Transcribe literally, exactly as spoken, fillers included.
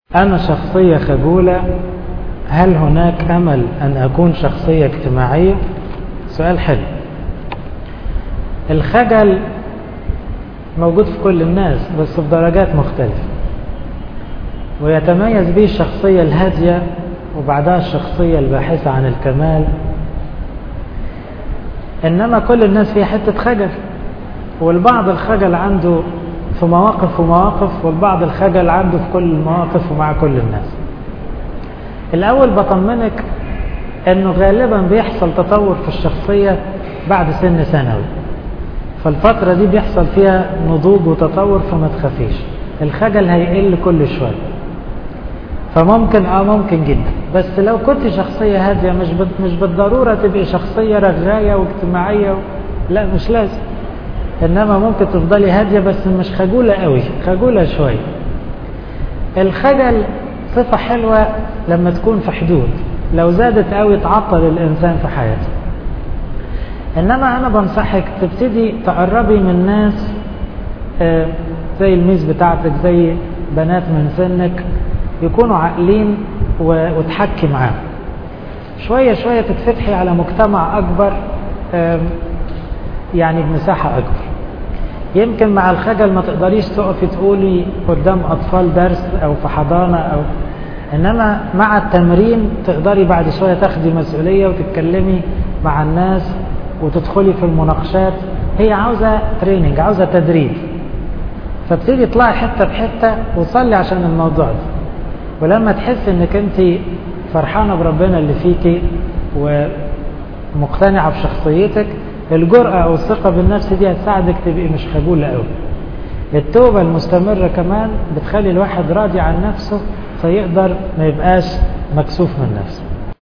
أنا شخصية خجولة، هل هناك أمل أن أكون شخصية اجتماعية؟ سؤال حلو. الخجل موجود في كل الناس بس في درجات مختلفة، ويتميز به الشخصية الهادية وبعدها الشخصية الباحثة عن الكمال. إنما كل الناس فيها حتة خجل، والبعض الخجل عنده في مواقف ومواقف، والبعض الخجل عنده في كل المواقف ومع كل الناس. الأول بطمنك أنه غالبا بيحصل تطور في الشخصية بعد سن ثانوي، فالفترة دي بيحصل فيها نضوج وتطور، فما تخافيش. الخجل هيقل كل شوية، فممكن اه ممكن جدا. بس لو كنت شخصية هادية مش مش بالضرورة تبقي شخصية رغاية واجتماعية و... لا مش لازم، انما ممكن تفضلي هادية بس مش خجولة قوي، خجولة شوية. الخجل صفة حلوة لما تكون في حدود، لو زادت قوي تعطل الانسان في حياته. انما انا بنصحك تبتدي تقربي من ناس آه زي الميز بتاعتك، زي بنات من سنك يكونوا عاقلين وتحكي معاهم شوية شوية، تتفتحي على مجتمع أكبر يعني بمساحة أكبر. يمكن مع الخجل ما تقدريش تقفي تقولي قدام أطفال درس أو في حضانة أو، إنما مع التمرين تقدري بعد شوية تاخدي مسؤولية وتتكلمي مع الناس وتدخلي في المناقشات. هي عاوزة تريننج، عاوزة تدريب، فابتدي اطلعي حتة بحتة وصلي عشان الموضوع ده. ولما تحس انك انت فرحانة بربنا اللي فيكي ومقتنعة بشخصيتك، الجرأة او الثقة بالنفس دي هتساعدك تبقي مش خجولة قوي. التوبة المستمرة كمان بتخلي الواحد راضي عن نفسه، فيقدر ما يبقاش مكسوف من نفسه.